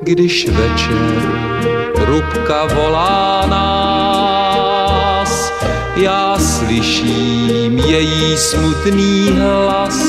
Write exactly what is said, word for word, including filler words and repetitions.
Když večer trubka volá nás, já slyším její smutný hlas.